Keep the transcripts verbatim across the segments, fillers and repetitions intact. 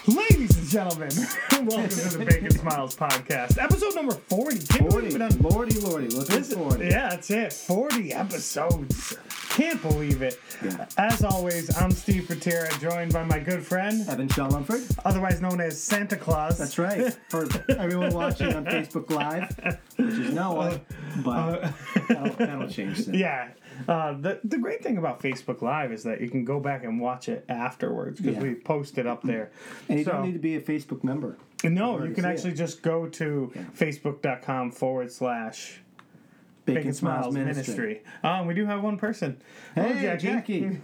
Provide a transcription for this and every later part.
Ladies and gentlemen, welcome to the Bacon Smiles podcast, episode number forty. Can't forty, believe it. lordy, lordy, looking This, forty. yeah, that's it. forty episodes. Can't believe it. Yeah. As always, I'm Steve Patera, joined by my good friend, Evan Shaw Lumford. otherwise known as Santa Claus. That's right. For everyone watching on Facebook Live, which is no one, but Uh, that'll, that'll change soon. Yeah. Uh, the the great thing about Facebook Live is that you can go back and watch it afterwards because Yeah. we post it up there. And you So- don't need to be a Facebook member. No, in order you to can see actually it. just go to Yeah. facebook.com forward slash Bacon, Bacon Smiles Ministry. Um, we do have one person. Hello, Hey, Jackie.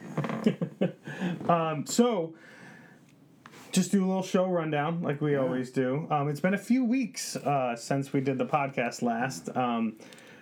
Um, so, just do a little show rundown like we always do. Um, it's been a few weeks uh, since we did the podcast last. Um,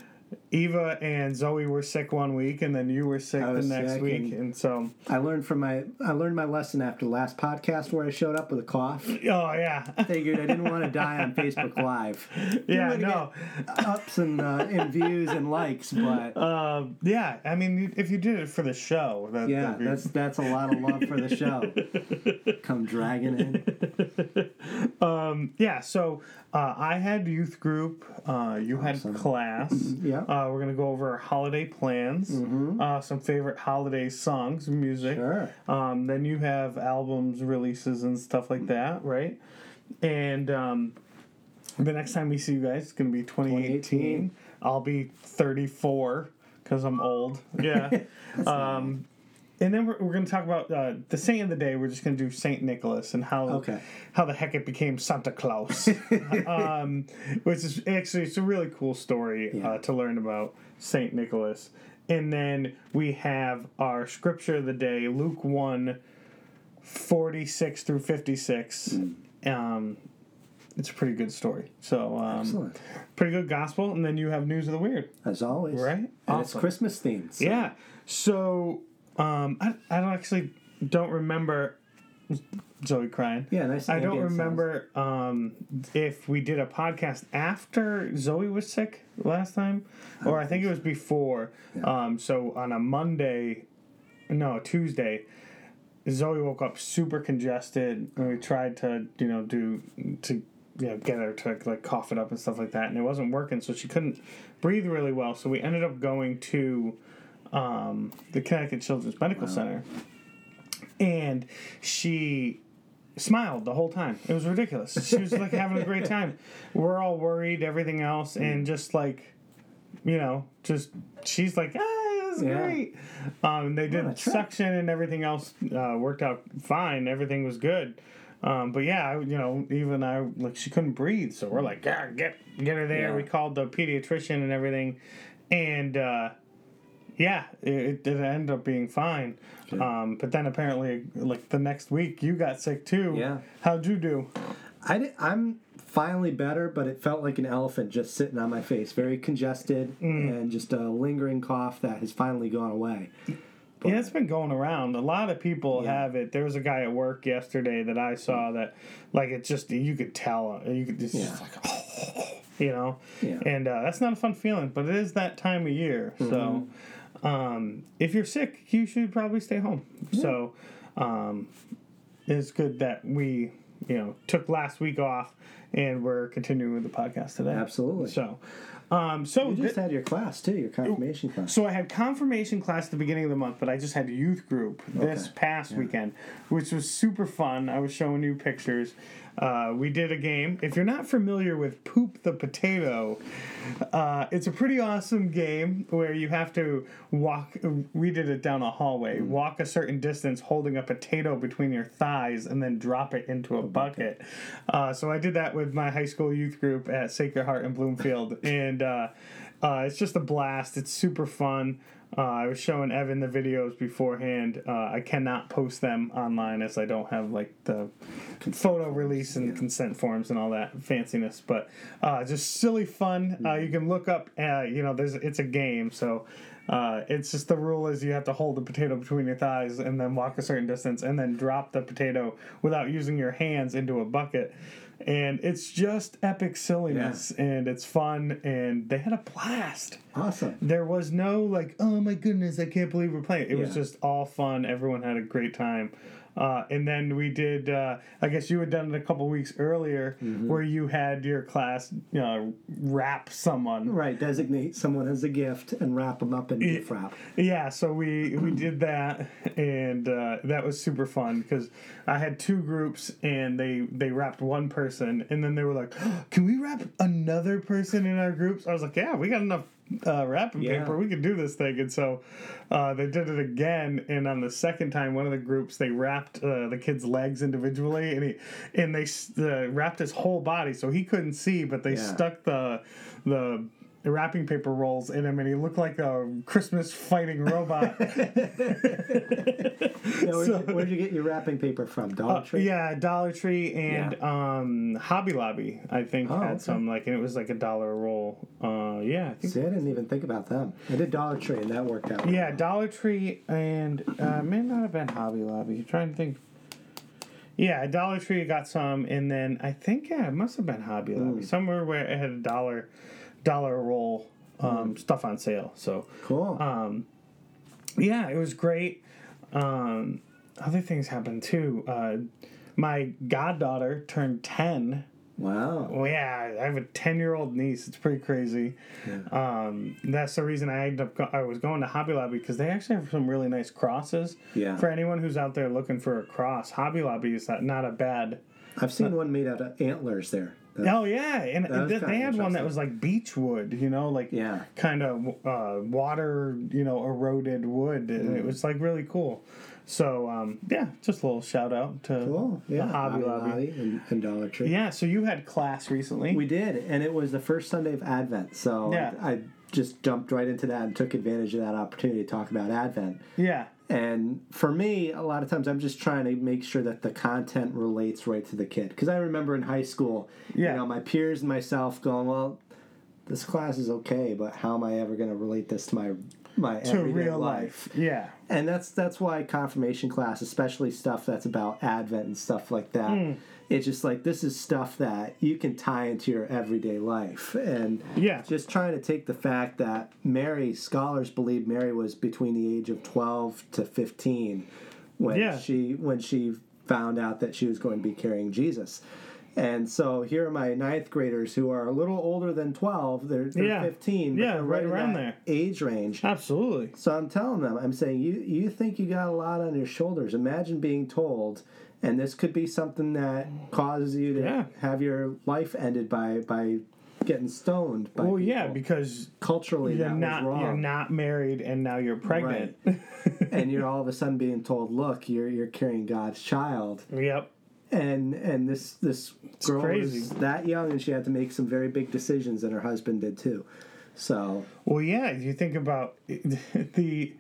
Eva and Zoe were sick one week, and then you were sick I the was next sick, week, and- and so I learned from my I learned my lesson after the last podcast where I showed up with a cough. oh yeah, Figured I didn't want to die on Facebook Live. yeah, You're no. gonna get ups and uh, and views and likes, but Uh, yeah, I mean, if you did it for the show, that, yeah, that'd be- that's that's a lot of love for the show. Come dragging in. Um, yeah, so uh, I had youth group. Uh, you Awesome. had class. Yeah. Uh, we're gonna go over our holiday plans. Uh, some favorite holiday songs, music. Sure. Um, then you have albums, releases, and stuff like that, right? And um, the next time we see you guys, it's gonna be twenty eighteen. twenty eighteen. I'll be thirty-four because I'm old. Yeah. um, and then we're, we're going to talk about uh, the saint of the day. We're just going to do Saint Nicholas and how Okay. how the heck it became Santa Claus, um, which is actually it's a really cool story Yeah. uh, to learn about Saint Nicholas. And then we have our scripture of the day, Luke one, forty-six through fifty-six. Um, it's a pretty good story. So um, Excellent. pretty good gospel. And then you have news of the weird, As always. right? And it's Awesome. Christmas themed. so- Yeah. So um, I I don't actually don't remember Zoe crying. Yeah, nice I don't ambient remember um, if we did a podcast after Zoe was sick last time, or I think it was before. Yeah. Um, so on a Monday, no Tuesday, Zoe woke up super congested, and we tried to you know do to you know get her to like cough it up and stuff like that, and it wasn't working. So she couldn't breathe really well. So we ended up going to um, the Connecticut Children's Medical Center, and she smiled the whole time. It was ridiculous. She was like having a great time. We're all worried, everything else, and just like, you know, just she's like, ah, it was Yeah. great. Um, they did What a trip. suction and everything else uh, worked out fine. Everything was good. Um, but yeah, I, you know, even I like she couldn't breathe, so we're like, yeah, get get her there. Yeah. We called the pediatrician and everything, and. Uh, Yeah, it, it ended up being fine. Good. Um, but then apparently, like the next week, you got sick too. Yeah. How'd you do? I did, I'm finally better, but it felt like an elephant just sitting on my face. Very congested Mm. and just a lingering cough that has finally gone away. But- Yeah, it's been going around. A lot of people Yeah. have it. There was a guy at work yesterday that I saw that, like, it just, you could tell. You could just, Yeah. just like, you know? Yeah. And uh, that's not a fun feeling, but it is that time of year. Mm-hmm. So um, if you're sick, you should probably stay home. So um, it's good that we, you know, took last week off and we're continuing with the podcast today. Absolutely. So, um, so You just thi- had your class, too, your confirmation class. so I had confirmation class at the beginning of the month, but I just had youth group this Okay. past weekend, which was super fun. I was showing you pictures. Uh, we did a game. If you're not familiar with Poop the Potato, uh, it's a pretty awesome game where you have to walk. We did it down a hallway. Walk a certain distance, holding a potato between your thighs, and then drop it into a bucket. Uh, so I did that with my high school youth group at Sacred Heart in Bloomfield, and uh, uh, it's just a blast. It's super fun. Uh, I was showing Evan the videos beforehand. Uh, I cannot post them online as I don't have like the photo release and consent forms and all that fanciness. But uh, just silly fun. Uh, you can look up. Uh, you know, there's it's a game, so uh, it's just the rule is you have to hold the potato between your thighs and then walk a certain distance and then drop the potato without using your hands into a bucket. And it's just epic silliness, and it's fun, and they had a blast. Awesome. There was no like, oh my goodness, I can't believe we're playing. It was Yeah. just all fun. Everyone had a great time. Uh, and then we did, uh, I guess you had done it a couple weeks earlier, mm-hmm. where you had your class you know, wrap someone. Right, designate someone as a gift and wrap them up in it, gift wrap. Yeah, so we, we did that, and uh, that was super fun because I had two groups, and they, they wrapped one person, and then they were like, oh, can we wrap another person in our groups? I was like, yeah, we got enough uh, wrapping yeah. paper. We can do this thing. And so uh, they did it again, and on the second time, one of the groups, they wrapped uh, the kid's legs individually, and he and they uh, wrapped his whole body, so he couldn't see, but they yeah. stuck the the the wrapping paper rolls in him, and he looked like a Christmas fighting robot. yeah, where'd, so, you, where'd you get your wrapping paper from? Dollar Tree? Uh, yeah, Dollar Tree and yeah. um, Hobby Lobby, I think, oh, had okay. some, like, and it was like a dollar a roll. Uh, yeah. I think See, I didn't even think about them. I did Dollar Tree, and that worked out. Yeah, Dollar Tree and uh, may not have been Hobby Lobby. I'm trying to think. Yeah, Dollar Tree got some, and then I think, yeah, it must have been Hobby Lobby. Mm. Somewhere where it had a dollar... dollar roll um, mm. stuff on sale. So cool. Um, yeah, it was great. Um, other things happened too. Uh, my goddaughter turned ten. Wow. Well, yeah, I have a ten-year-old niece. It's pretty crazy. Yeah. Um, that's the reason I ended up. Go- I was going to Hobby Lobby because they actually have some really nice crosses. Yeah. For anyone who's out there looking for a cross, Hobby Lobby is not, not a bad. I've seen not, one made out of antlers there. That's, oh yeah, and th- they had one that was like beech wood, you know, like yeah. kind of uh, water, you know, eroded wood, and mm. it was like really cool. So um, yeah, just a little shout out to cool. yeah, the Hobby, Hobby Lobby, Lobby and, and Dollar Tree. Yeah, so you had class recently. We did, and it was the first Sunday of Advent, so yeah. I, I just jumped right into that and took advantage of that opportunity to talk about Advent. Yeah. And for me, a lot of times I'm just trying to make sure that the content relates right to the kid. Because I remember in high school, yeah. you know, my peers and myself going, well, this class is okay, but how am I ever going to relate this to my my to everyday real life? life? Yeah. And that's that's why confirmation class, especially stuff that's about Advent and stuff like that, mm. it's just like this is stuff that you can tie into your everyday life. And yeah. just trying to take the fact that Mary, scholars believe Mary was between the age of twelve to fifteen when yeah. she when she found out that she was going to be carrying Jesus. And so here are my ninth graders who are a little older than twelve. They're, they're yeah. fifteen. Yeah, they're right around that there. Age range. Absolutely. So I'm telling them, I'm saying, you, you think you got a lot on your shoulders. Imagine being told, and this could be something that causes you to yeah. have your life ended by, by getting stoned by Well, people. yeah, because culturally you're that not, was wrong. You're not married, and now you're pregnant. Right. And you're all of a sudden being told, look, you're you're carrying God's child. Yep. And and this this it's girl crazy. was that young, and she had to make some very big decisions, and her husband did too. So well, yeah, you think about the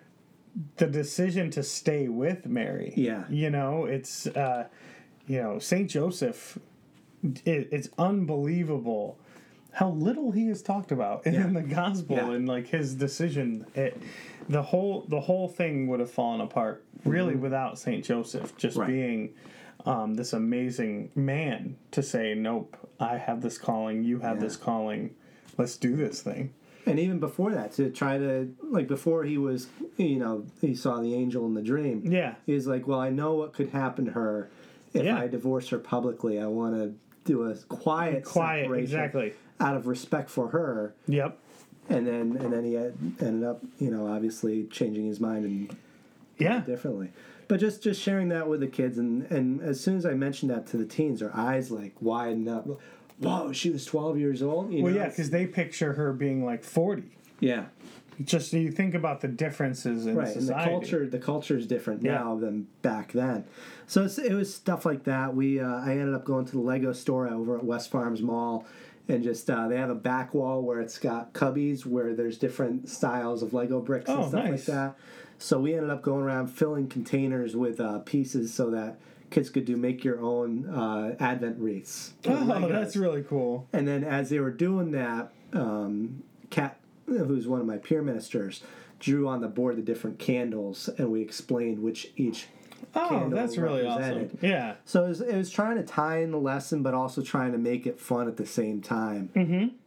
the decision to stay with Mary. Yeah, you know, it's uh, you know Saint Joseph. It, it's unbelievable how little he is talked about yeah. in the gospel yeah. and like his decision. It, the whole the whole thing would have fallen apart really mm-hmm. without Saint Joseph just right. being um, this amazing man to say, nope, I have this calling, you have yeah. this calling, let's do this thing. And even before that, to try to, like, before he was, you know, he saw the angel in the dream. Yeah. He was like, well, I know what could happen to her if yeah. I divorce her publicly. I want to do a quiet, quiet separation exactly. out of respect for her. Yep. And then and then he had, ended up, you know, obviously changing his mind and yeah. differently. But just, just sharing that with the kids, and, and as soon as I mentioned that to the teens, their eyes, like, widened up. Whoa, she was twelve years old? You well, know? yeah, because they picture her being, like, forty. Yeah. Just so you think about the differences in right, society. Right, and the culture, the culture is different yeah. now than back then. So it's, it was stuff like that. We uh, I ended up going to the Lego store over at West Farms Mall, and just uh, they have a back wall where it's got cubbies where there's different styles of Lego bricks oh, and stuff nice. like that. So we ended up going around filling containers with uh, pieces so that kids could do make your own uh, Advent wreaths. Oh, Legos. That's really cool. And then as they were doing that, um, Kat, who's one of my peer ministers, drew on the board the different candles, and we explained which each oh, candle that's really represented. Awesome. Yeah. So it was, it was trying to tie in the lesson, but also trying to make it fun at the same time. Mm-hmm.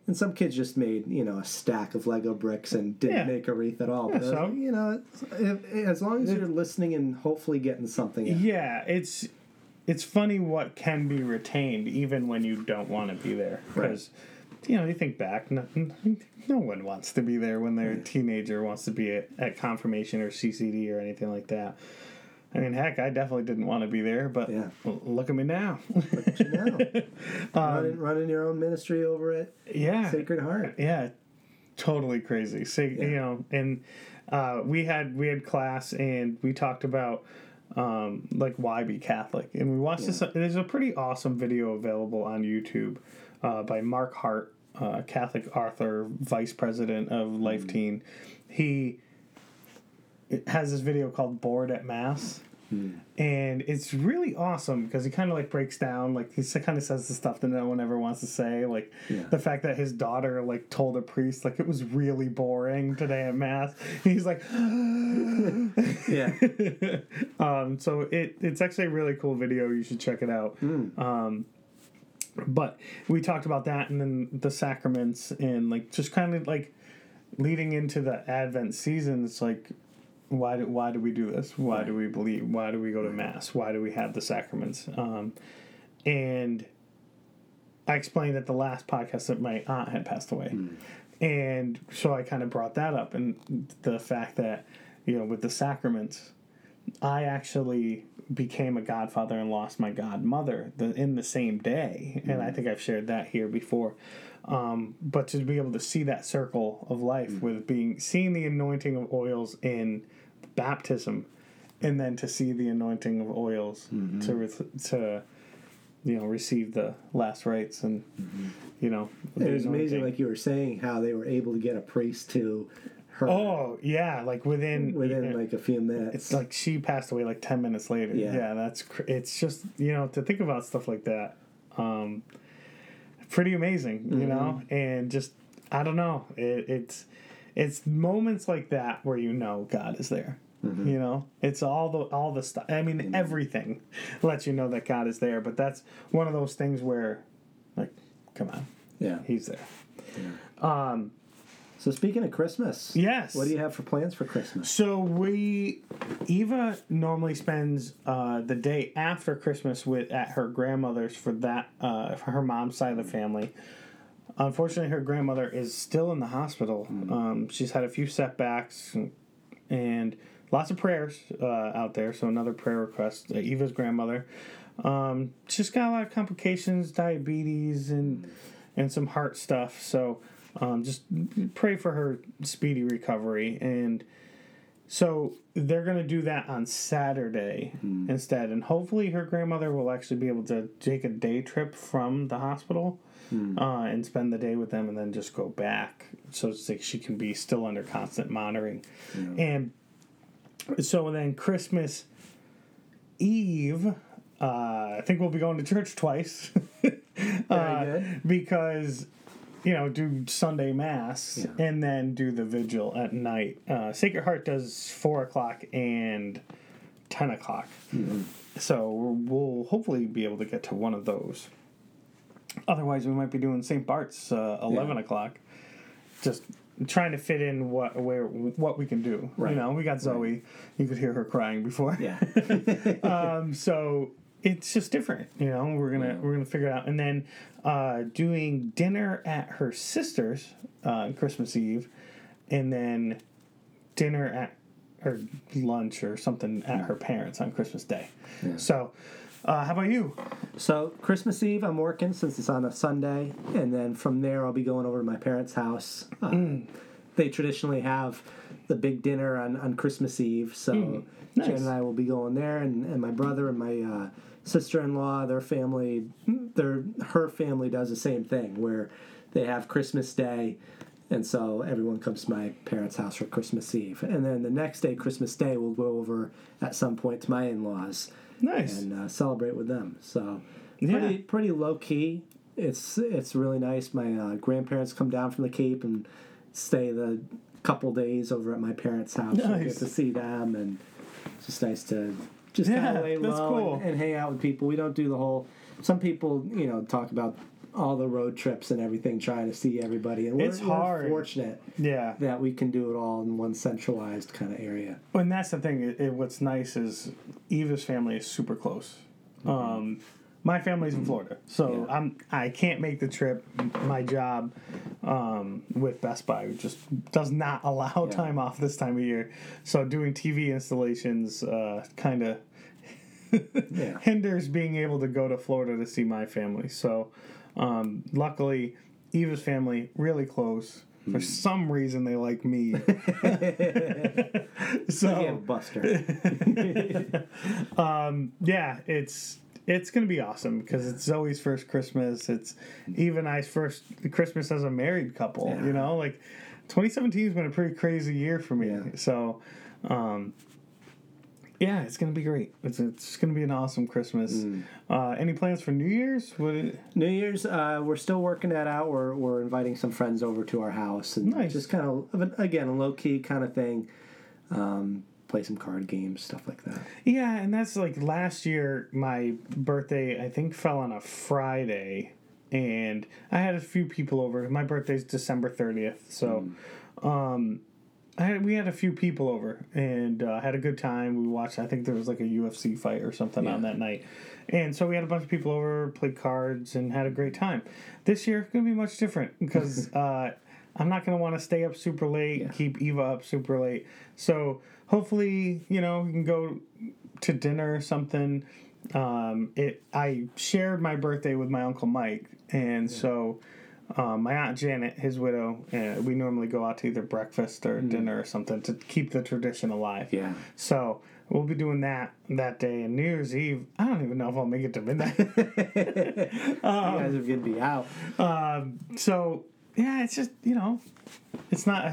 And some kids just made, you know, a stack of Lego bricks and didn't yeah. make a wreath at all. But, yeah, so, uh, you know, if, as long as you're listening and hopefully getting something out. Yeah, it's it's funny what can be retained even when you don't want to be there. Because, right. you know, you think back, no, no one wants to be there when their yeah. teenager wants to be at, at confirmation or C C D or anything like that. I mean, heck, I definitely didn't want to be there, but yeah. look at me now. Look at you now. um, running, running your own ministry over at yeah, Sacred Heart. Yeah, totally crazy. So, yeah. You know, and uh, we had we had class, and we talked about um, like why be Catholic, and we watched yeah. this. There's a pretty awesome video available on YouTube uh, by Mark Hart, uh, Catholic author, vice president of Life mm. Teen. He. It has this video called Bored at Mass. Hmm. And it's really awesome because he kind of like breaks down, like he kind of says the stuff that no one ever wants to say. Like yeah. the fact that his daughter like told a priest like it was really boring today at Mass. He's like, yeah. um, so it it's actually a really cool video. You should check it out. Hmm. Um, but we talked about that and then the sacraments and like just kind of like leading into the Advent season. It's like, Why do why do we do this? Why right. do we believe? Why do we go to Mass? Why do we have the sacraments? Um, and I explained at the last podcast that my aunt had passed away, mm. and so I kind of brought that up, and the fact that you know with the sacraments, I actually became a godfather and lost my godmother the, in the same day, mm. and I think I've shared that here before. Um, but to be able to see that circle of life mm. with being seeing the anointing of oils in baptism, and then to see the anointing of oils mm-hmm. to to you know receive the last rites and mm-hmm. you know it was amazing, like you were saying, how they were able to get a priest to her. Oh yeah, like within within you know, like a few minutes. It's like she passed away like ten minutes later. Yeah, yeah that's cr- it's just you know to think about stuff like that. Um, pretty amazing, you mm-hmm. know, and just I don't know. It, it's it's moments like that where you know God is there. Mm-hmm. You know, it's all the all the stuff. I mean, mm-hmm. everything lets you know that God is there. But that's one of those things where, like, come on, yeah, He's there. Yeah. Um. So speaking of Christmas, yes, what do you have for plans for Christmas? So we, Eva normally spends uh, the day after Christmas with at her grandmother's for that uh, for her mom's side of the family. Unfortunately, her grandmother is still in the hospital. Mm. Um, she's had a few setbacks and, and lots of prayers uh, out there. So another prayer request. Uh, Eva's grandmother, um, she's got a lot of complications, diabetes, and mm. and some heart stuff. So. Um, just pray for her speedy recovery. And so they're going to do that on Saturday mm. instead. And hopefully her grandmother will actually be able to take a day trip from the hospital mm. uh, and spend the day with them and then just go back so she can be still under constant monitoring. Yeah. And so then Christmas Eve, uh, I think we'll be going to church twice. uh, good. Because... You know, do Sunday Mass yeah. and then do the vigil at night. Uh, Sacred Heart does four o'clock and ten o'clock. Mm-hmm. So we'll hopefully be able to get to one of those. Otherwise, we might be doing Saint Bart's uh, eleven yeah. o'clock. Just trying to fit in what where what we can do. Right. You know, we got Zoe. Right. You could hear her crying before. Yeah. um, so. It's just different, you know. We're gonna yeah. we're gonna figure it out, and then uh, doing dinner at her sister's uh, Christmas Eve, and then dinner at or lunch or something at her parents on Christmas Day. Yeah. So, uh, how about you? So Christmas Eve, I'm working since it's on a Sunday, and then from there I'll be going over to my parents' house. Uh, mm. They traditionally have the big dinner on, on Christmas Eve, so mm. nice. Jen and I will be going there, and, and my brother and my uh, sister-in-law, their family, their her family does the same thing, where they have Christmas Day, and so everyone comes to my parents' house for Christmas Eve. And then the next day, Christmas Day, we'll go over at some point to my in-laws. Nice. And uh, celebrate with them. So pretty yeah. pretty low-key. It's, it's really nice. My uh, grandparents come down from the Cape and stay the couple days over at my parents' house. Nice. And get to see them, and it's just nice to... Just yeah, kind of lay low cool. and, and hang out with people. We don't do the whole... Some people, you know, talk about all the road trips and everything, trying to see everybody. And we're, it's hard. we're fortunate yeah. that we can do it all in one centralized kind of area. And that's the thing. It, it, what's nice is Eva's family is super close. Mm-hmm. Um, my family's in Florida, so yeah. I'm I can't make the trip. My job um, with Best Buy just does not allow yeah. time off this time of year. So doing T V installations uh, kind of yeah. hinders being able to go to Florida to see my family. So um, luckily, Eva's family really close. For mm. some reason, they like me. So yeah, Buster. um, yeah, it's. It's going to be awesome because it's Zoe's first Christmas. It's Eva and I's first Christmas as a married couple, yeah. you know? Like, twenty seventeen has been a pretty crazy year for me. Yeah. So, um, yeah, it's going to be great. It's it's going to be an awesome Christmas. Mm. Uh, any plans for New Year's? What it... New Year's, uh, we're still working that out. We're, we're inviting some friends over to our house. And nice. Just kind of, again, a low-key kind of thing. Um play some card games, stuff like that. Yeah, and that's like last year, my birthday, I think, fell on a Friday, and I had a few people over. My birthday's December thirtieth, so mm. um, I had, we had a few people over, and uh, had a good time. We watched, I think there was like a U F C fight or something yeah. on that night. And so we had a bunch of people over, played cards, and had a great time. This year, it's going to be much different, because uh, I'm not going to want to stay up super late, yeah. keep Eva up super late. So hopefully, you know, we can go to dinner or something. Um, it. I shared my birthday with my Uncle Mike, and yeah. so um, my Aunt Janet, his widow, uh, we normally go out to either breakfast or mm. dinner or something to keep the tradition alive. Yeah. So we'll be doing that that day. And New Year's Eve, I don't even know if I'll make it to midnight. um, you guys are going to be out. Um, so, yeah, it's just, you know, it's not...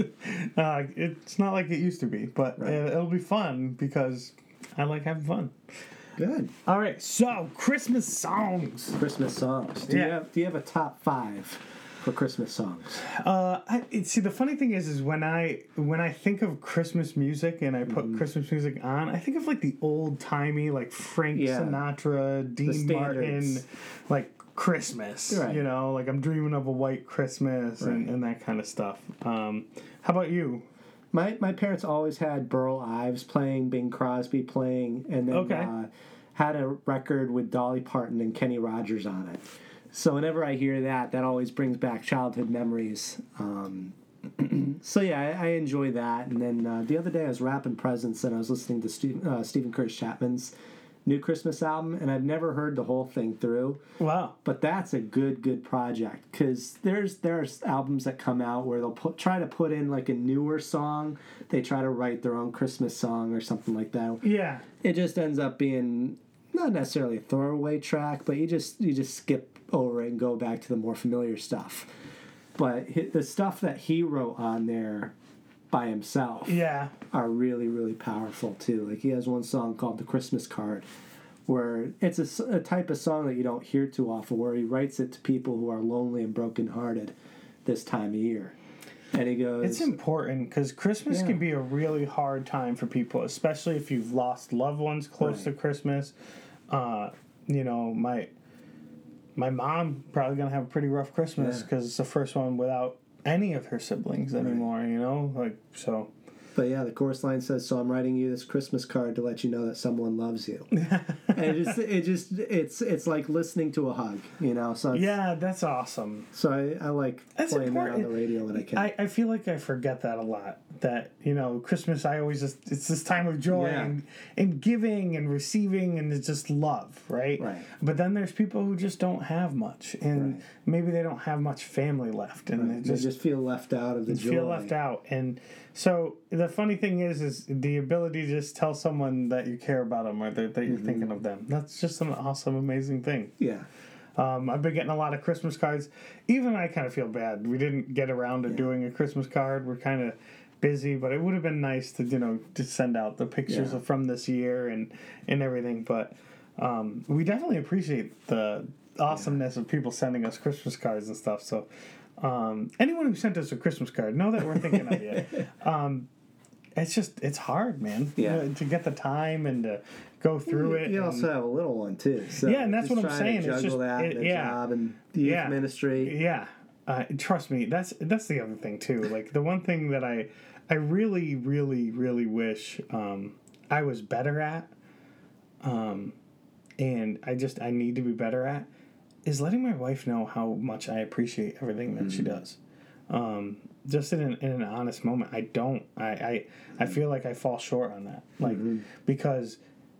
uh, it's not like it used to be, but right. it, it'll be fun because I like having fun. Good. All right, so Christmas songs. Christmas songs. Do yeah. you have Do you have a top five for Christmas songs? Uh, I, it, see, the funny thing is, is when I when I think of Christmas music and I put mm-hmm. Christmas music on, I think of like the old timey, like Frank yeah. Sinatra, Dean Martin, like. Christmas, right. you know, like I'm dreaming of a white Christmas right. and, and that kind of stuff. Um, how about you? My my parents always had Burl Ives playing, Bing Crosby playing, and then okay. uh, had a record with Dolly Parton and Kenny Rogers on it. So whenever I hear that, that always brings back childhood memories. Um, so yeah, I, I enjoy that. And then uh, the other day I was wrapping presents and I was listening to Steve, uh, Stephen Curtis Chapman's new Christmas album, and I've never heard the whole thing through. Wow. But that's a good, good project, because there's there's albums that come out where they'll put, try to put in like a newer song. They try to write their own Christmas song or something like that. Yeah. It just ends up being not necessarily a throwaway track, but you just you just skip over it and go back to the more familiar stuff. But the stuff that he wrote on there by himself yeah. are really, really powerful too. Like he has one song called The Christmas Card, where it's a, a type of song that you don't hear too often, where he writes it to people who are lonely and brokenhearted this time of year. And he goes... It's important, because Christmas yeah. can be a really hard time for people, especially if you've lost loved ones close right. to Christmas. Uh, you know, my my mom probably going to have a pretty rough Christmas, because yeah. it's the first one without any of her siblings anymore, right. you know? Like, so... But yeah, the chorus line says, "So I'm writing you this Christmas card to let you know that someone loves you." And it just, it just, it's, it's like listening to a hug, you know. So yeah, that's awesome. So I, I like that's playing important. that on the radio when I can. I, I feel like I forget that a lot. That, you know, Christmas, I always just, it's this time of joy yeah. and, and giving and receiving, and it's just love, right? Right. But then there's people who just don't have much, and right. maybe they don't have much family left, and right. they, just, they just feel left out of the joy. Feel left out, and so the funny thing is, is the ability to just tell someone that you care about them or that, that you're mm-hmm. thinking of them. That's just an awesome, amazing thing. Yeah. Um, I've been getting a lot of Christmas cards. Even I kind of feel bad. We didn't get around to yeah. doing a Christmas card. We're kind of busy, but it would have been nice to, you know, to send out the pictures yeah. from this year and, and everything. But um, we definitely appreciate the awesomeness yeah. of people sending us Christmas cards and stuff. So um, anyone who sent us a Christmas card, know that we're thinking of you. Um, it's just it's hard, man. Yeah. You know, to get the time and to go through you, it. You and, also have a little one too. So yeah, and that's what I'm saying. To juggle it's just that it, and yeah, job and youth yeah, ministry. Yeah, uh, trust me. That's that's the other thing too. Like the one thing that I I really really really wish um, I was better at, um, and I just I need to be better at, is letting my wife know how much I appreciate everything that mm-hmm. she does. Um, just in an, in an honest moment, I don't. I, I I feel like I fall short on that, like mm-hmm. because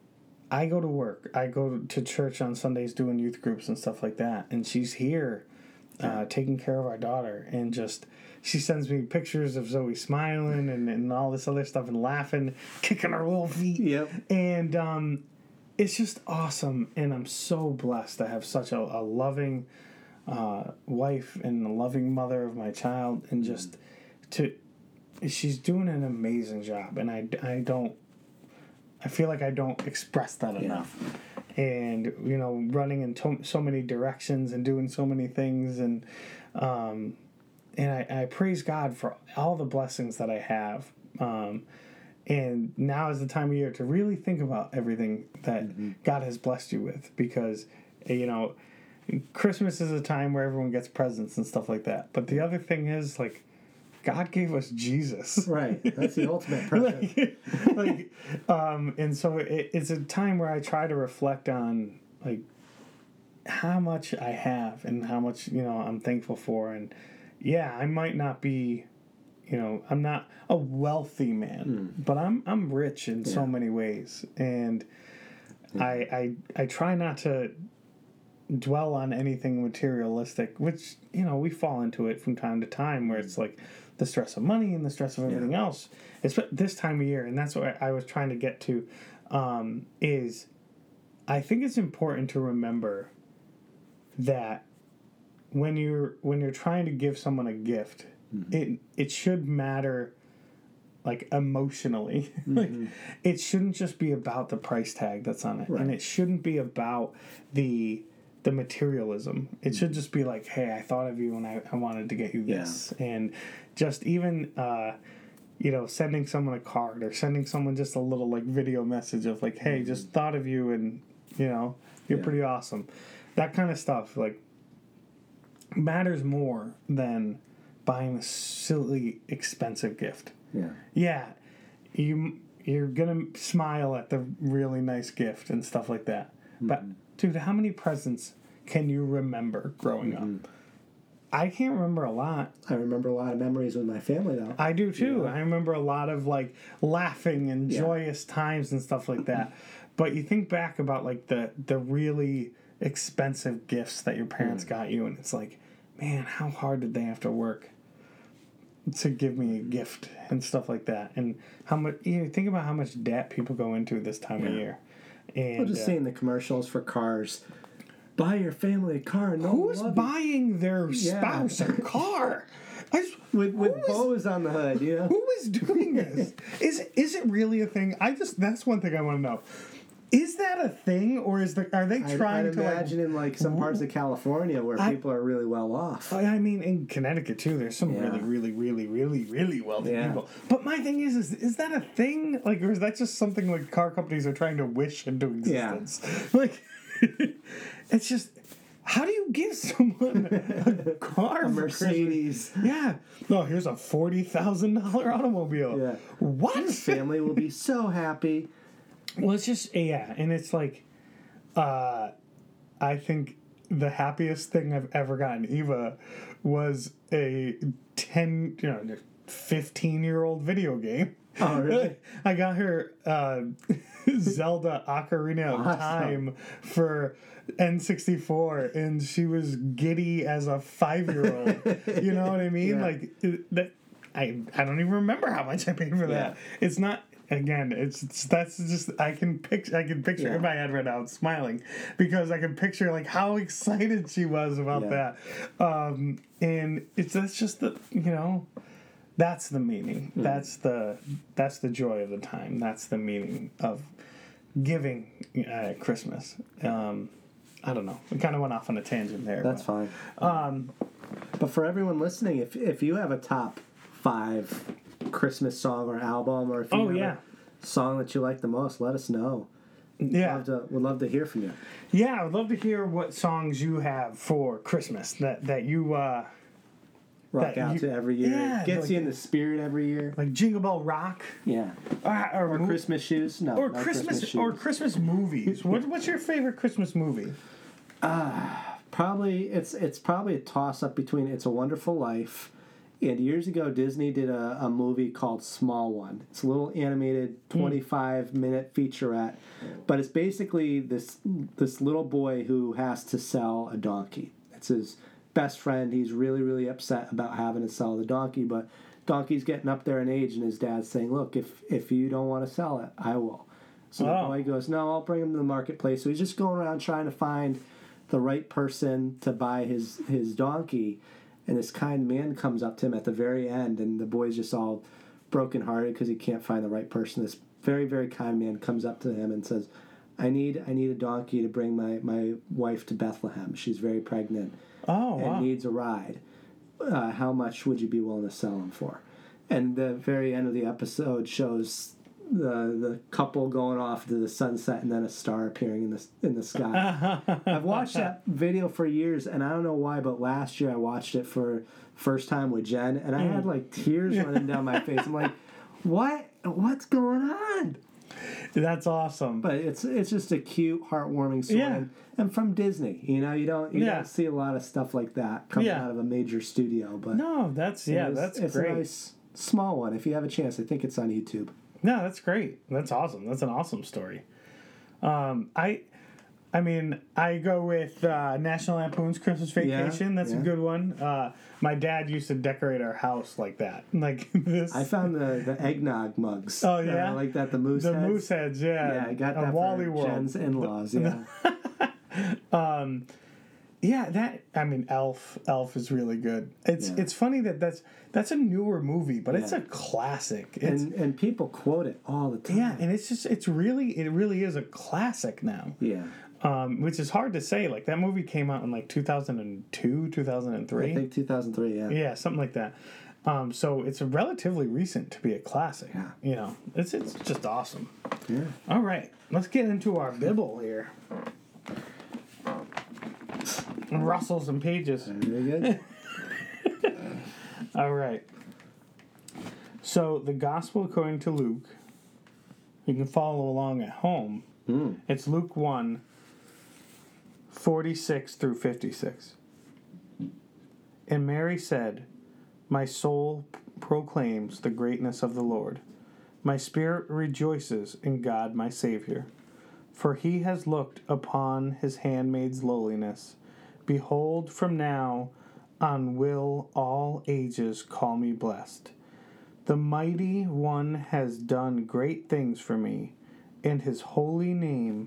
I go to work, I go to church on Sundays doing youth groups and stuff like that, and she's here, uh, taking care of our daughter, and just she sends me pictures of Zoe smiling and, and all this other stuff and laughing, kicking her little feet. Yep. And um, it's just awesome, and I'm so blessed to have such a, a loving. Uh, wife and a loving mother of my child, and just to she's doing an amazing job, and I, I don't I feel like I don't express that yeah. enough, and you know running in to, so many directions and doing so many things, and um, and I, I praise God for all the blessings that I have, um, and now is the time of year to really think about everything that mm-hmm. God has blessed you with, because you know Christmas is a time where everyone gets presents and stuff like that. But the other thing is, like, God gave us Jesus. Right. That's the ultimate present. like, like, um, and so it, it's a time where I try to reflect on, like, how much I have and how much, you know, I'm thankful for. And, yeah, I might not be, you know, I'm not a wealthy man, mm. but I'm I'm rich in yeah. so many ways. And yeah. I, I I try not to dwell on anything materialistic, which, you know, we fall into it from time to time, where it's like the stress of money and the stress of everything yeah. else. It's this time of year, and that's what I was trying to get to, um, is I think it's important to remember that when you're when you're trying to give someone a gift, mm-hmm. it it should matter, like, emotionally. Mm-hmm. Like, it shouldn't just be about the price tag that's on it, right. and it shouldn't be about the the materialism. It should just be like, hey, I thought of you and I, I wanted to get you this. Yeah. And just even, uh, you know, sending someone a card or sending someone just a little, like, video message of, like, hey, just thought of you and, you know, you're yeah. pretty awesome. That kind of stuff, like, matters more than buying a silly, expensive gift. Yeah. Yeah. You, you're going to smile at the really nice gift and stuff like that. Mm-hmm. But dude, how many presents can you remember growing mm-hmm. up? I can't remember a lot. I remember a lot of memories with my family, though. I do, too. Yeah. I remember a lot of, like, laughing and yeah. joyous times and stuff like that. But you think back about, like, the, the really expensive gifts that your parents mm-hmm. got you, and it's like, man, how hard did they have to work to give me a gift and stuff like that? And how much, you know, think about how much debt people go into this time yeah. of year. And, well, just uh, seeing the commercials for cars. Buy your family a car. No who's buying their spouse yeah. a car? I just, with with bows on the hood, you know? Who is doing this? is is it really a thing? I just that's one thing I want to know. Is that a thing, or is the are they trying I'd, I'd to imagine like, in like some parts of California where I, people are really well off? I mean, in Connecticut too, there's some yeah. really, really, really, really, really wealthy yeah. people. But my thing is, is, is that a thing? Like, or is that just something like car companies are trying to wish into existence? Yeah. Like, it's just, how do you give someone a car? A Mercedes. Yeah. No, here's a forty thousand dollar automobile. Yeah. What? Your family will be so happy. Well, it's just, yeah, and it's like, uh, I think the happiest thing I've ever gotten Eva was a ten, you know, fifteen-year-old video game. Oh, really? I got her uh, Zelda Ocarina of awesome. Time for N sixty-four, and she was giddy as a five-year-old. You know what I mean? Yeah. Like, that. I I don't even remember how much I paid for that. Yeah. It's not... Again, it's, it's that's just I can picture I can picture yeah. in my head right now, I'm smiling because I can picture like how excited she was about yeah. that, um, and it's that's just the you know, that's the meaning. Mm. That's the that's the joy of the time. That's the meaning of giving at Christmas. Um, I don't know. We kind of went off on a tangent there. That's but, fine. Um, but for everyone listening, if if you have a top five Christmas song or album, or if you oh have yeah, a song that you like the most, let us know. Yeah, Love to, would love to hear from you. Yeah, I would love to hear what songs you have for Christmas that that you uh, rock that out you, to every year. Yeah, Gets like, you in the spirit every year. Like Jingle Bell Rock. Yeah. Uh, or or mo- Christmas shoes. No. Or no Christmas, Christmas shoes. or Christmas movies. what What's your favorite Christmas movie? Uh, probably it's it's probably a toss up between It's a Wonderful Life. And years ago, Disney did a, a movie called Small One. It's a little animated twenty-five minute featurette, but it's basically this this little boy who has to sell a donkey. It's his best friend. He's really, really upset about having to sell the donkey, but donkey's getting up there in age, and his dad's saying, look, if, if you don't want to sell it, I will. So oh. the boy goes, no, I'll bring him to the marketplace. So he's just going around trying to find the right person to buy his, his donkey. And this kind man comes up to him at the very end, and the boy's just all brokenhearted because he can't find the right person. This very, very kind man comes up to him and says, I need I need a donkey to bring my, my wife to Bethlehem. She's very pregnant oh, and wow. needs a ride. Uh, how much would you be willing to sell him for? And the very end of the episode shows the the couple going off to the sunset and then a star appearing in the in the sky. I've watched that video for years, and I don't know why, but last year I watched it for first time with Jen, and I mm. had like tears running down my face. I'm like, what? What's going on? That's awesome. But it's it's just a cute, heartwarming story, yeah. and, and from Disney. You know, you don't you yeah. don't see a lot of stuff like that coming yeah. out of a major studio. But no, that's yeah, it's, that's it's great. a nice small one. If you have a chance, I think it's on YouTube. No, that's great. That's awesome. That's an awesome story. Um, I, I mean, I go with uh, National Lampoon's Christmas Vacation. Yeah, that's yeah. a good one. Uh, my dad used to decorate our house like that, like this. I found the, the eggnog mugs. Oh yeah, uh, like that. The moose. The heads. moose heads. Yeah. Yeah, I got that uh, for Wally World. Jen's in-laws. Yeah. um, yeah. That I mean, Elf. Elf is really good. It's yeah. it's funny that that's that's a newer movie, but yeah. it's a classic. It's, and and people quote it all the time. Yeah, and it's just it's really it really is a classic now. Yeah. Um, which is hard to say. Like that movie came out in like two thousand two, two thousand three. I think two thousand three. Yeah. Yeah, something like that. Um, so it's relatively recent to be a classic. Yeah. You know, it's it's just awesome. Yeah. All right, let's get into our Bible here. Rustle some pages. Very good. All right. So the Gospel according to Luke. You can follow along at home. Mm. It's Luke one, forty-six through fifty-six. And Mary said, my soul proclaims the greatness of the Lord. My spirit rejoices in God my Savior. For he has looked upon his handmaid's lowliness. Behold, from now on will all ages call me blessed. The mighty one has done great things for me, and his holy name.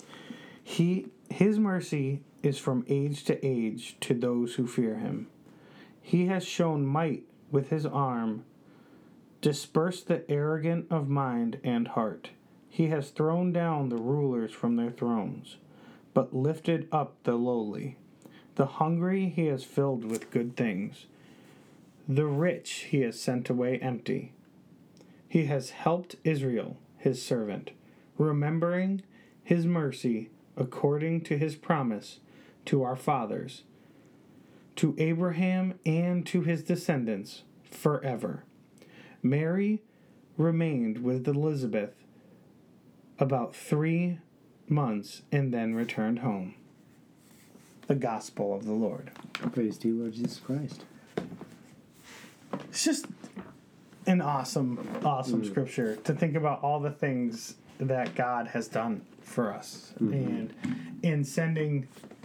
He his mercy is from age to age to those who fear him. He has shown might with his arm, dispersed the arrogant of mind and heart. He has thrown down the rulers from their thrones, but lifted up the lowly. The hungry he has filled with good things. The rich he has sent away empty. He has helped Israel, his servant, remembering his mercy according to his promise to our fathers, to Abraham and to his descendants forever. Mary remained with Elizabeth about three months and then returned home. The Gospel of the Lord. Praise to you, Lord Jesus Christ. It's just an awesome, awesome mm. scripture to think about all the things that God has done for us. Mm-hmm. And in sending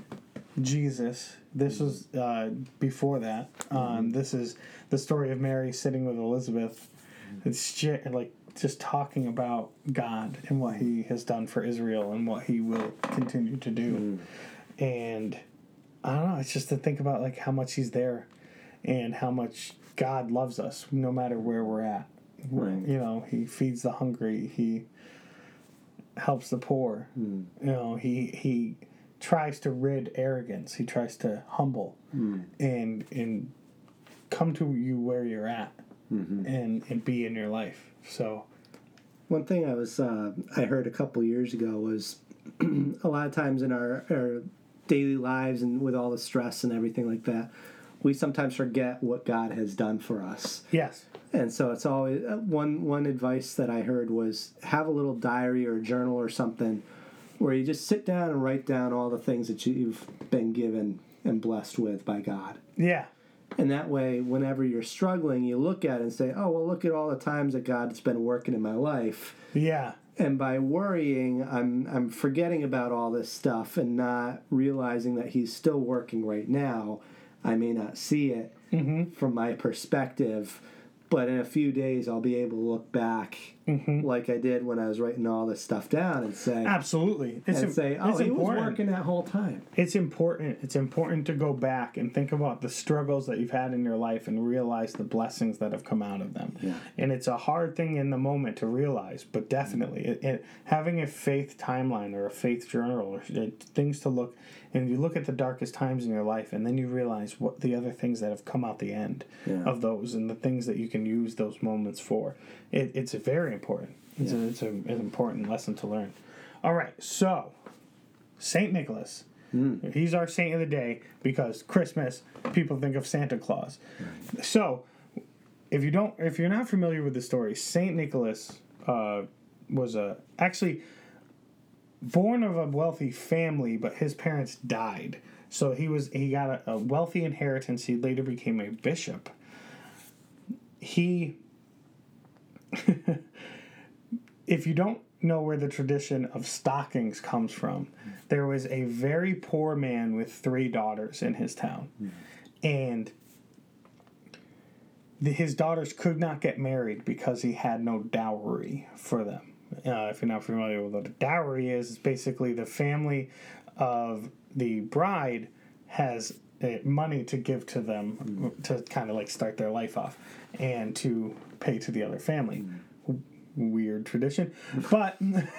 Jesus, this was uh, before that. Um, mm-hmm. This is the story of Mary sitting with Elizabeth. It's just, like just talking about God and what he has done for Israel and what he will continue to do. Mm. And I don't know, it's just to think about like how much he's there and how much God loves us no matter where we're at. Right. You know, he feeds the hungry, he helps the poor. Mm. You know, he he tries to rid arrogance, he tries to humble mm. and and come to you where you're at. mm-hmm. and and be in your life. So, one thing I was uh, I heard a couple years ago was a lot of times in our, our daily lives and with all the stress and everything like that, we sometimes forget what God has done for us. Yes. And so it's always uh, one one advice that I heard was have a little diary or a journal or something where you just sit down and write down all the things that you've been given and blessed with by God. Yeah. And that way, whenever you're struggling, you look at it and say, oh, well, look at all the times that God's been working in my life. Yeah. And by worrying, I'm I'm forgetting about all this stuff and not realizing that he's still working right now. I may not see it mm-hmm. from my perspective, but in a few days I'll be able to look back mm-hmm. like I did when I was writing all this stuff down and say, absolutely, it's and im- say, oh, he important. was working that whole time. It's important. It's important to go back and think about the struggles that you've had in your life and realize the blessings that have come out of them. Yeah. And it's a hard thing in the moment to realize, but definitely it, it, having a faith timeline or a faith journal or it, things to look, and you look at the darkest times in your life, and then you realize what the other things that have come out the end yeah. of those, and the things that you can use those moments for. It, it's very important. It's, yeah. a, it's a, an important lesson to learn. All right, so Saint Nicholas. Mm. He's our saint of the day because Christmas, people think of Santa Claus. Right. So, if you don't, if you're not familiar with the story, Saint Nicholas uh, was a actually born of a wealthy family, but his parents died. So he was he got a, a wealthy inheritance. He later became a bishop. He, if you don't know where the tradition of stockings comes from, there was a very poor man with three daughters in his town, and the, his daughters could not get married because he had no dowry for them. Uh, if you're not familiar with what a dowry is, it's basically the family of the bride has uh, money to give to them mm. to kind of like start their life off and to pay to the other family. Mm. Weird tradition, but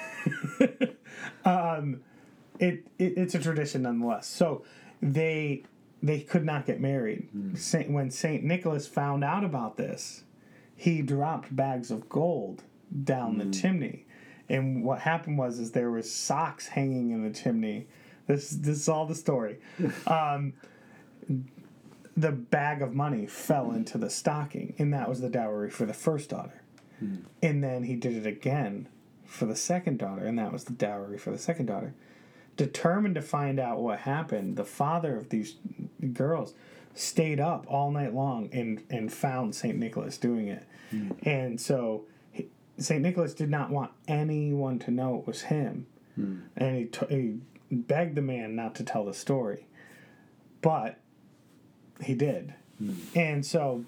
um, it, it it's a tradition nonetheless. So they they could not get married. Mm. Saint, when Saint Nicholas found out about this, he dropped bags of gold down mm. the chimney. And what happened was is there was socks hanging in the chimney. This this is all the story. Um, the bag of money fell into the stocking, and that was the dowry for the first daughter. Mm. And then he did it again for the second daughter, and that was the dowry for the second daughter. Determined to find out what happened, the father of these girls stayed up all night long and, and found Saint Nicholas doing it. Mm. And so Saint Nicholas did not want anyone to know it was him. Hmm. And he, t- he begged the man not to tell the story. But he did. Hmm. And so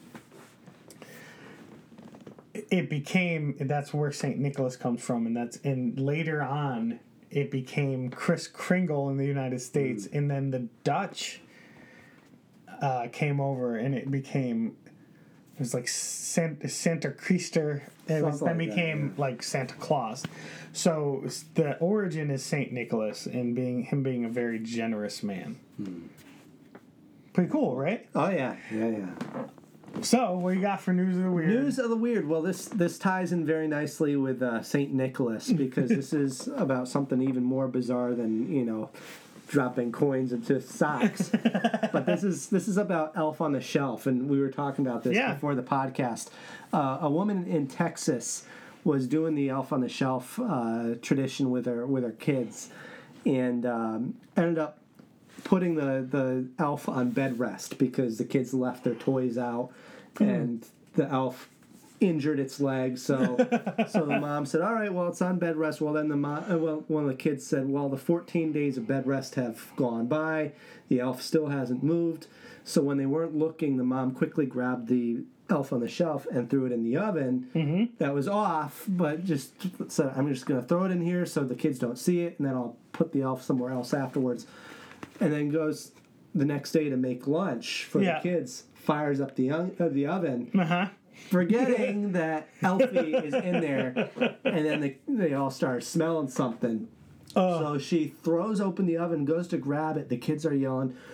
it became, that's where Saint Nicholas comes from. And that's, and later on, it became Kris Kringle in the United States. Hmm. And then the Dutch uh, came over and it became... It was like Santa, Santa Christer. It was, then like became that, yeah. like Santa Claus. So the origin is Saint Nicholas and being him being a very generous man. Hmm. Pretty cool, right? Oh yeah, yeah, yeah. So what you got for news of the weird? News of the weird. Well, this this ties in very nicely with uh, Saint Nicholas because this is about something even more bizarre than you know. dropping coins into socks. But this is this is about Elf on the Shelf, and we were talking about this yeah. before the podcast. Uh, a woman in Texas was doing the Elf on the Shelf uh, tradition with her with her kids, and um, ended up putting the, the elf on bed rest because the kids left their toys out, mm. and the elf injured its leg, so so the mom said, all right, well, it's on bed rest. Well, then the mom, uh, well, one of the kids said, well, the fourteen days of bed rest have gone by. The elf still hasn't moved. So when they weren't looking, the mom quickly grabbed the Elf on the Shelf and threw it in the oven. Mm-hmm. That was off, but just said, I'm just going to throw it in here so the kids don't see it, and then I'll put the elf somewhere else afterwards. And then goes the next day to make lunch for yeah. the kids, fires up the, uh, the oven. Uh-huh. Forgetting that Elfie is in there, and then they, they all start smelling something. Uh, so she throws open the oven, goes to grab it. The kids are yelling,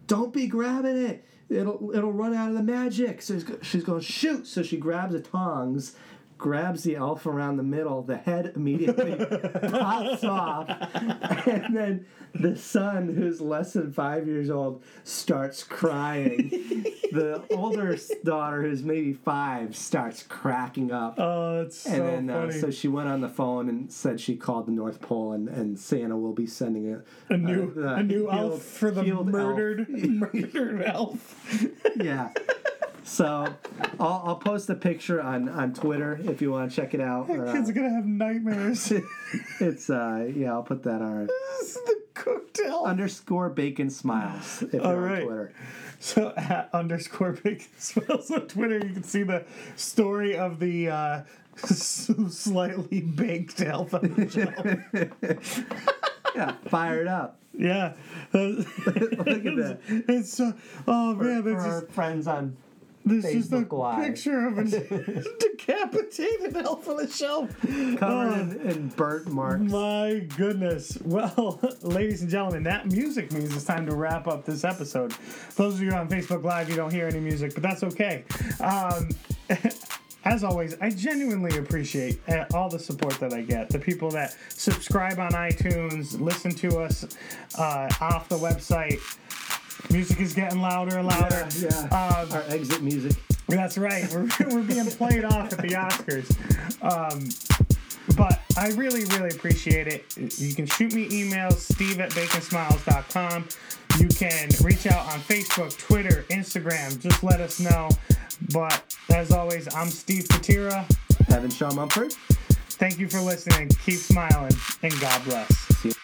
don't be grabbing it. It'll it'll run out of the magic. So she's going, shoot. So she grabs the tongs, grabs the elf around the middle. The head immediately pops off. And then the son, who's less than five years old, starts crying. The older daughter, who's maybe five, starts cracking up. Oh, that's so and then, funny. Uh, so she went on the phone and said she called the North Pole, and, and Santa will be sending a, a new uh, a new healed, elf for the murdered elf. murdered elf. Yeah. So I'll, I'll post a picture on, on Twitter if you want to check it out. That or, kid's uh, gonna have nightmares. It's uh yeah, I'll put that on This is the cooked elf. underscore bacon smiles if you're All on right. Twitter. So at underscore bacon smiles on Twitter, you can see the story of the uh, slightly baked elf on the shelf. Yeah, fire it up. Yeah. Look at that. It's so, oh For, man, for that's our just, friends on this is the Facebook Live. picture of a decapitated elf on the shelf. covered Oh. in, in burnt marks. My goodness. Well, ladies and gentlemen, that music means it's time to wrap up this episode. For those of you on Facebook Live, you don't hear any music, but that's okay. Um, as always, I genuinely appreciate uh, all the support that I get. The people that subscribe on iTunes, listen to us uh, off the website. Music is getting louder and louder. Yeah, yeah. Um, Our exit music. That's right. We're, we're being played off at the Oscars. Um, but I really, really appreciate it. You can shoot me emails, steve at bacon smiles dot com. You can reach out on Facebook, Twitter, Instagram. Just let us know. But as always, I'm Steve Patira. Evan Shaw Mumford. Thank you for listening. Keep smiling, and God bless. See you.